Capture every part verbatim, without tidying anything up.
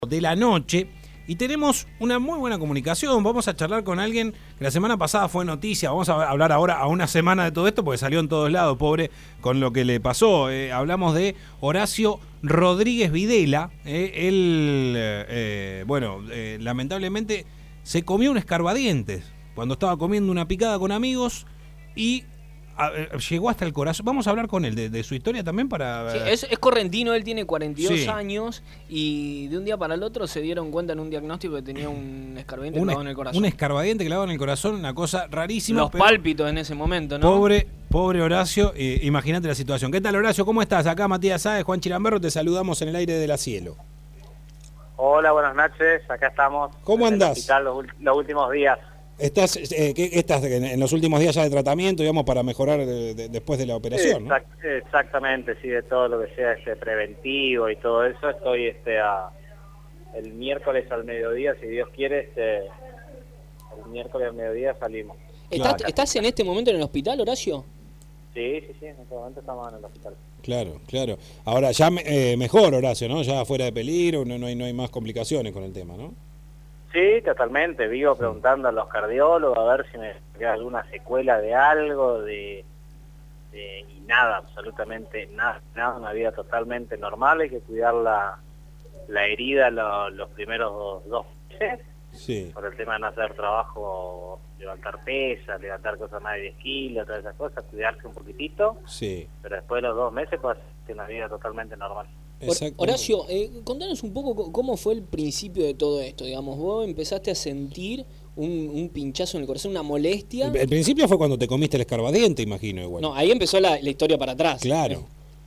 De la noche y tenemos una muy buena comunicación. Vamos a charlar con alguien que la semana pasada fue noticia. Vamos a hablar ahora a una semana de todo esto porque salió en todos lados, pobre, con lo que le pasó. Eh, hablamos de Horacio Rodríguez Videla. Eh, él, eh, bueno, eh, lamentablemente se comió un escarbadientes cuando estaba comiendo una picada con amigos y a, a, llegó hasta el corazón. Vamos a hablar con él de, de su historia también para... Sí, es, es correntino, él tiene cuarenta y dos Sí. años y de un día para el otro se dieron cuenta en un diagnóstico que tenía un escarbadiente un, clavado en el corazón. Un escarbadiente clavado en el corazón, una cosa rarísima. Los pero pálpitos en ese momento, ¿no? Pobre, pobre Horacio, eh, imagínate la situación. ¿Qué tal, Horacio? ¿Cómo estás? Acá Matías Sáez, Juan Chiramberro, te saludamos en el aire de la Cielo. Hola, buenas noches, acá estamos. ¿Cómo en el andás? hospital los, los últimos días. ¿Estás, eh, ¿qué, estás en, en los últimos días ya de tratamiento, digamos, para mejorar de, de, después de la operación, Exact, ¿no? Exactamente, sí, de todo lo que sea este preventivo y todo eso. Estoy este a, el miércoles al mediodía, si Dios quiere, este, el miércoles al mediodía salimos. ¿Estás, Claro. ¿Estás en este momento en el hospital, Horacio? Sí, sí, sí, en este momento estamos en el hospital. Claro, claro. Ahora ya eh, mejor, Horacio, ¿no? Ya fuera de peligro, no, no, hay, no hay más complicaciones con el tema, ¿no? Sí, totalmente. Vivo preguntando a los cardiólogos a ver si me queda alguna secuela de algo, de, de y nada, absolutamente nada, nada, una vida totalmente normal. Hay que cuidar la, la herida lo, los primeros dos, dos meses, Sí. por el tema de no hacer trabajo, levantar pesas, levantar cosas más de diez kilos, todas esas cosas, cuidarse un poquitito, Sí. pero después de los dos meses pues una vida totalmente normal. Exacto. Horacio, eh, contanos un poco cómo fue el principio de todo esto, digamos. Vos empezaste a sentir un, un pinchazo en el corazón, una molestia. El, el principio fue cuando te comiste el escarbadiente, imagino, igual. No, ahí empezó la, la historia para atrás. Claro.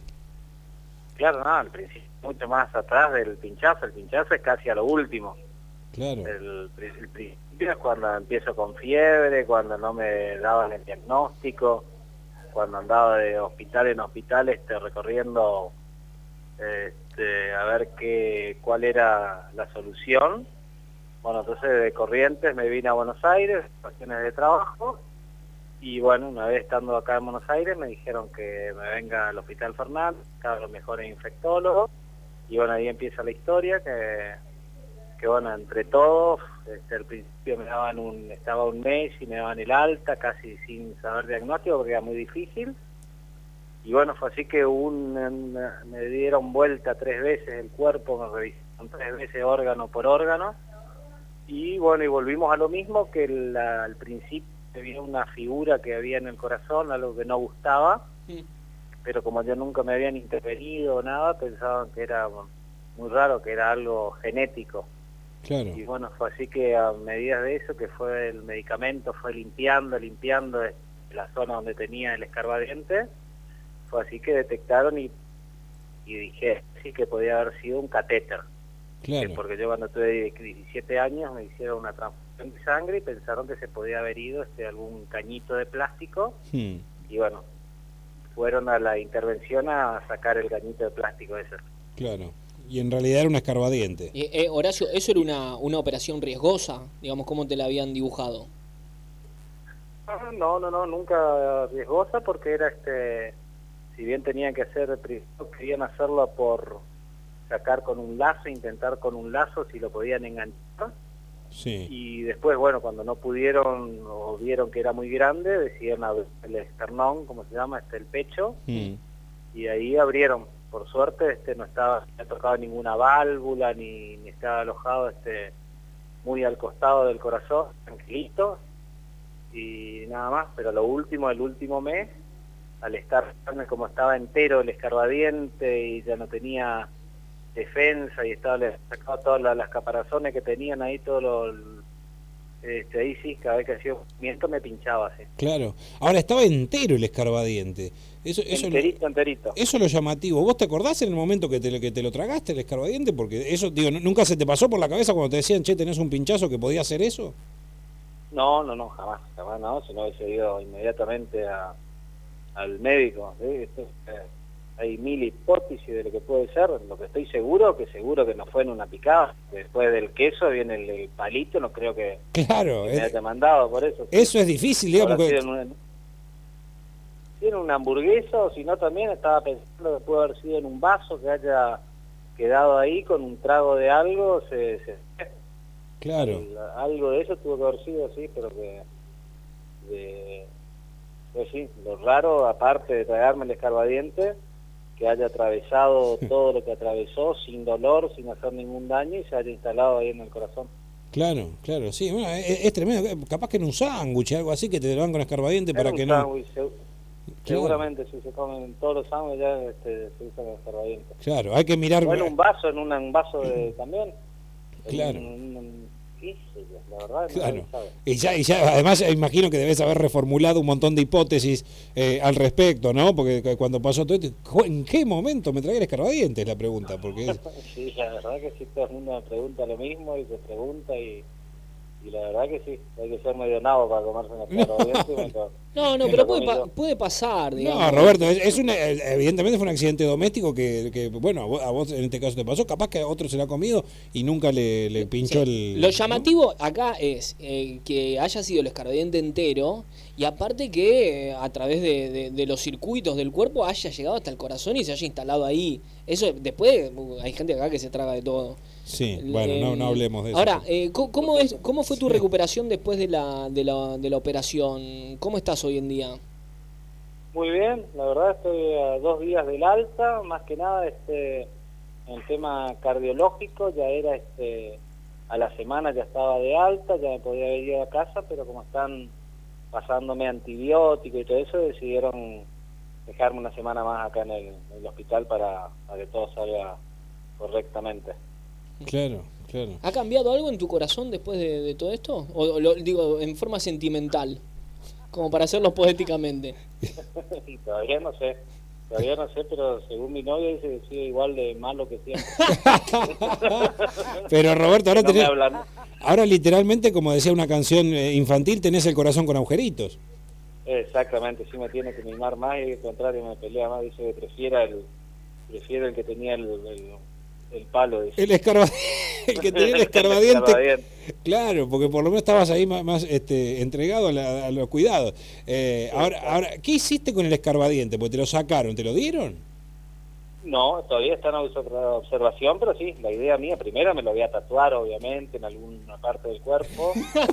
Claro, no, al principio, mucho más atrás del pinchazo, el pinchazo es casi a lo último. Claro. El, el principio es cuando empiezo con fiebre, cuando no me daban el diagnóstico, cuando andaba de hospital en hospital este, recorriendo este, a ver qué cuál era la solución. Bueno, entonces de Corrientes me vine a Buenos Aires, cuestiones de trabajo, y bueno, una vez estando acá en Buenos Aires me dijeron que me venga al Hospital Fernández, acá los mejores infectólogos, y bueno, ahí empieza la historia que... que bueno, entre todos, este, al principio me daban un, estaba un mes y me daban el alta, casi sin saber diagnóstico porque era muy difícil, y bueno, fue así que un, me dieron vuelta tres veces el cuerpo, me revisaron tres veces órgano por órgano, y bueno, y volvimos a lo mismo, que la, al principio había una figura que había en el corazón, algo que no gustaba, Sí. pero como yo nunca me habían intervenido o nada, pensaban que era muy raro, que era algo genético. Claro. Y bueno, fue así que a medida de eso, que fue el medicamento, fue limpiando, limpiando la zona donde tenía el escarbadiente, fue así que detectaron y, y dije, sí, que podía haber sido un catéter. Claro. Que porque yo cuando tuve diecisiete años me hicieron una transfusión de sangre y pensaron que se podía haber ido este, algún cañito de plástico, Hmm. y bueno, fueron a la intervención a sacar el cañito de plástico ese. Claro. Y en realidad era un escarbadiente. Eh, eh, Horacio, ¿eso era una, una operación riesgosa? Digamos, ¿cómo te la habían dibujado? No, no, no, nunca riesgosa, porque era este, si bien tenían que hacer, primero querían hacerlo por sacar con un lazo, intentar con un lazo si lo podían enganchar, Sí. y después, bueno, cuando no pudieron o vieron que era muy grande, decidieron abrir el esternón, como se llama, este el pecho, Hmm. y ahí abrieron. Por suerte este no estaba, no había tocado ninguna válvula, ni, ni estaba alojado este muy al costado del corazón, tranquilito, y nada más. Pero lo último, el último mes, al estar como estaba entero el escarbadiente y ya no tenía defensa y estaba le sacado todas las, las caparazones que tenían ahí, todo lo, este, ahí sí, cada vez que hacía un movimiento me pinchaba así. Claro. Ahora estaba entero el escarbadiente. Eso, eso, Enterito, enterito. eso es lo llamativo. ¿Vos te acordás en el momento que te, que te lo tragaste el escarbadiente? Porque eso, digo, ¿nunca se te pasó por la cabeza cuando te decían, che, tenés un pinchazo que podía hacer eso? No, no, no, jamás, jamás no, si no hubiese ido inmediatamente a, al médico. ¿Sí? Esto, eh, hay mil hipótesis de lo que puede ser, lo que estoy seguro, que seguro que no fue en una picada, después del queso viene el, el palito, no creo que, Claro. que me Es, haya mandado por eso. eso es difícil, digamos. Habrá Porque, sido en una, sí, en una hamburguesa, o si no también estaba pensando que puede haber sido en un vaso que haya quedado ahí con un trago de algo, se... se Claro. el, algo de eso tuvo que haber sido, sí, pero que... De, pues sí, lo raro, aparte de tragarme el escarbadiente, que haya atravesado todo lo que atravesó sin dolor, sin hacer ningún daño y se haya instalado ahí en el corazón. Claro, claro, sí, bueno, es, es tremendo, capaz que en un sándwich, algo así, que te lo dan con escarbadiente para que no... Sándwich, se, seguramente si se comen todos los sándwiches ya este, se usan el escarbadiente. Claro, hay que mirar... O en un vaso, en una, un vaso de, también. Claro. En, en, en, ¿qué sé yo? La verdad, claro. No sabe. Y ya, y ya, además imagino que debes haber reformulado un montón de hipótesis eh, al respecto, ¿no? Porque cuando pasó todo esto, ¿en qué momento me traía el escarbadiente? Es la pregunta, porque es... Sí, la verdad que sí, todo el mundo me pregunta lo mismo y se pregunta y, y la verdad que sí, hay que ser medio nabo para comerse un escarbadiente. No, no, no, pero puede, pa puede pasar, digamos. No, Roberto, es, es una, evidentemente fue un accidente doméstico que, que bueno, a vos, a vos en este caso te pasó, capaz que a otro se lo ha comido y nunca le, le pinchó sí. el... Lo llamativo ¿no? acá es eh, que haya sido el escarbadiente entero y aparte que eh, a través de, de, de los circuitos del cuerpo haya llegado hasta el corazón y se haya instalado ahí. Eso después uh, hay gente acá que se traga de todo. Sí, bueno, eh, no, no hablemos de eso. Ahora, eh, ¿cómo, es, ¿cómo fue tu recuperación después de la, de, la, de la operación? ¿Cómo estás hoy en día? Muy bien, la verdad estoy a dos días del alta, más que nada este en el tema cardiológico, ya era este a la semana ya estaba de alta, ya me podía haber ido a casa, pero como están pasándome antibióticos y todo eso, decidieron dejarme una semana más acá en el, en el hospital para, para que todo salga correctamente. Claro, claro. ¿Ha cambiado algo en tu corazón después de, de todo esto? O lo digo en forma sentimental, como para hacerlo poéticamente. Todavía no sé, todavía no sé, pero según mi novia dice que sigue igual de malo que siempre. Pero Roberto, ahora no tenés, hablan... ahora literalmente, como decía una canción infantil, tenés el corazón con agujeritos. Exactamente, sí me tiene que mimar más y al contrario me pelea más, dice que prefiera el, prefiere el que tenía el, el, el palo. Dice. El escarba, el que tenía el escarbadiente. el escarbadiente. Claro, porque por lo menos estabas ahí más, más este, entregado a, la, a los cuidados. Eh, sí, ahora, claro. ahora, ¿qué hiciste con el escarbadiente? Porque te lo sacaron, ¿te lo dieron? No, todavía está en observación, pero sí, la idea mía, primero me lo voy a tatuar, obviamente, en alguna parte del cuerpo.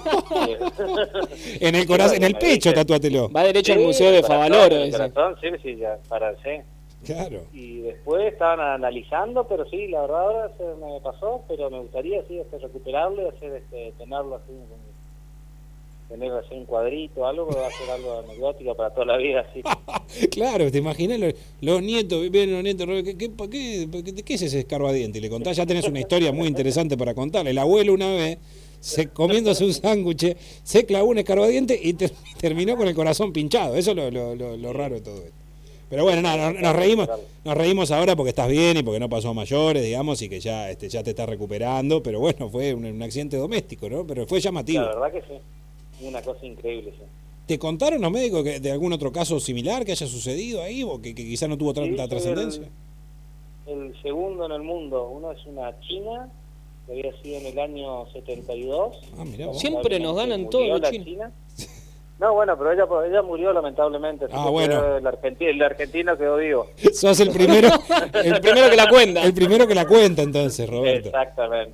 en el corazón, en el pecho, dice, tatúatelo. Va derecho sí, al Museo de Favaloro. El corazón, sí, sí, ya, para, sí. Claro. Y después estaban analizando, pero sí, la verdad ahora se me pasó, pero me gustaría, sí, este, recuperarlo y hacer, este, tenerlo así, tener así un cuadrito, algo, va a ser algo anecdótico para toda la vida, así. Claro, te imaginas los, los nietos, vienen los nietos, ¿qué, qué, qué, qué es ese escarbadiente? Y le contás, ya tenés una historia muy interesante para contarle. El abuelo una vez, se, comiéndose un sándwich, se clavó un escarbadiente y ter, terminó con el corazón pinchado. Eso es lo, lo, lo, lo raro de todo esto. Pero bueno, nada, nos, nos reímos, nos reímos ahora porque estás bien y porque no pasó a mayores, digamos, y que ya, este, ya te estás recuperando, pero bueno, fue un, un accidente doméstico, ¿no? Pero fue llamativo. La verdad que sí. Una cosa increíble, sí. ¿Te contaron los médicos que de algún otro caso similar que haya sucedido ahí o que, que quizá no tuvo tanta sí, trascendencia? El, el segundo en el mundo, uno es una china, que había sido en el año setenta y dos. Ah, mirá vos. Siempre nos ganan todos los chinos. China. No, bueno, pero ella, ella murió lamentablemente. Ah, bueno. El argentino, el argentino quedó vivo. Sos el primero, el primero que la cuenta. El primero que la cuenta entonces, Roberto. Exactamente.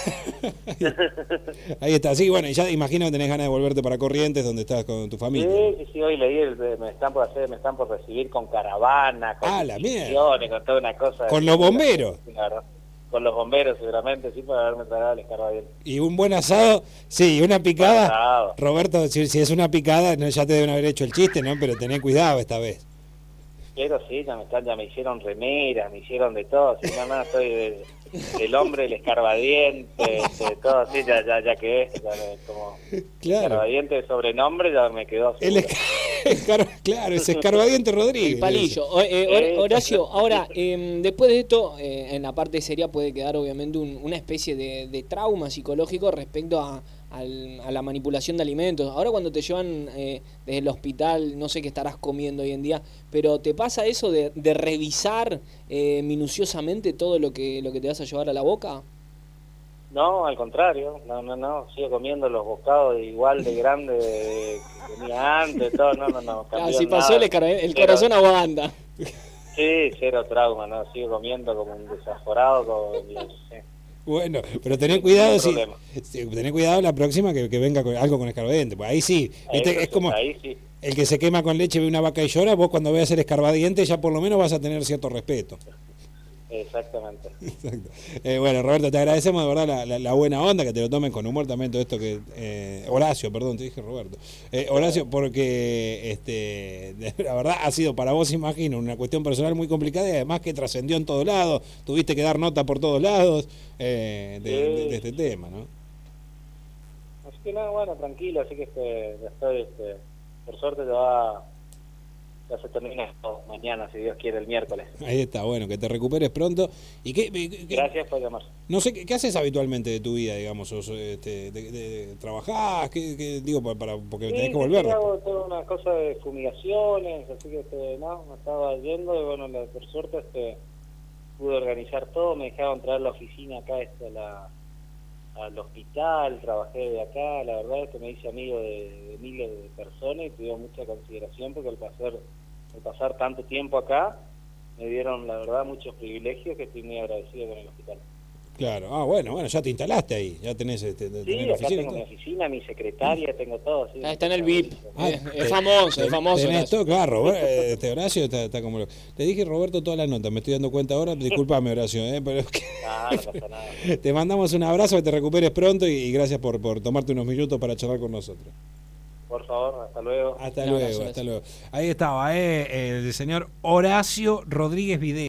Ahí está. Sí, bueno, y ya imagino que tenés ganas de volverte para Corrientes, donde estás con tu familia. Sí, sí, sí, hoy leí, el, me están por hacer, me están por recibir con caravana, con ah, la mierda. Con toda una cosa. Con los bomberos. Claro. Con los bomberos seguramente, sí, para haberme tragado el escarbadiente. Y un buen asado, sí, una picada. Roberto, si, si es una picada, no, ya te deben haber hecho el chiste, ¿no? Pero tené cuidado esta vez. Pero sí, ya me, están, ya me hicieron remeras, me hicieron de todo. Sí, no, no, soy de, del hombre, el escarbadiente, de todo, sí, ya, ya, ya quedé. Ya, como claro. Escarbadiente de sobrenombre ya me quedó. El escar claro, es Escarbadiente Rodríguez. El palillo. O, eh, Horacio, ahora, eh, después de esto, eh, en la parte seria puede quedar obviamente un, una especie de, de trauma psicológico respecto a, al, a la manipulación de alimentos. Ahora cuando te llevan eh, desde el hospital, no sé qué estarás comiendo hoy en día, pero ¿te pasa eso de, de revisar eh, minuciosamente todo lo que, lo que te vas a llevar a la boca? No, al contrario, no, no, no, sigo comiendo los bocados igual de grande que tenía antes, todo, no, no, no. Así pasó el, el corazón pero, aguanta. Sí, cero trauma, ¿no? Sigo comiendo como un desaforado, como... Sí. Bueno, pero tené cuidado, no si, si, tené cuidado la próxima que, que venga con, algo con escarbadiente, pues ahí sí, ¿viste? Eso, Es como ahí sí. El que se quema con leche ve una vaca y llora, vos cuando veas el escarbadiente ya por lo menos vas a tener cierto respeto. Exactamente. Exacto. Eh, bueno, Roberto, te agradecemos de verdad la, la, la buena onda, que te lo tomen con humor también todo esto que... Eh, Horacio, perdón, te dije Roberto. Eh, Horacio, porque este, la verdad ha sido para vos, imagino, una cuestión personal muy complicada y además que trascendió en todos lados, tuviste que dar nota por todos lados eh, de, de, de este tema, ¿no? Así que nada, bueno, tranquilo, así que este, estoy, este, por suerte te va... Ya se termina esto mañana, si Dios quiere, el miércoles. Ahí está, bueno, que te recuperes pronto. ¿Y qué, qué, Gracias por llamar. No sé, ¿qué, qué haces habitualmente de tu vida, digamos? O, este, de, de, de, ¿Trabajás? ¿Qué, qué, digo, para, para, porque sí, tenés que sí, volver. Sí, hago toda una cosa de fumigaciones, así que este, no, me estaba yendo y bueno, por suerte este, pude organizar todo, me dejaron traer la oficina acá este, la, al hospital, trabajé de acá, la verdad es que me hice amigo de, de miles de personas y tuve mucha consideración porque al pasar, al pasar tanto tiempo acá me dieron la verdad muchos privilegios que estoy muy agradecido con el hospital. Claro, ah bueno, bueno, ya te instalaste ahí, ya tenés, este, tenés sí, la acá oficina. tengo mi oficina, mi secretaria, tengo todo. Sí, ah, está en el V I P, ah, es, es famoso, es famoso. Tenés todo, claro, Robert, este Horacio está, está como... Lo... Te dije Roberto toda la nota, me estoy dando cuenta ahora, discúlpame Horacio, ¿eh? Pero... Ah, no pasa nada. Te mandamos un abrazo, que te recuperes pronto y, y gracias por, por tomarte unos minutos para charlar con nosotros. Por favor, hasta luego. Hasta No, luego, gracias. hasta luego. Ahí estaba, eh, el señor Horacio Rodríguez Videla.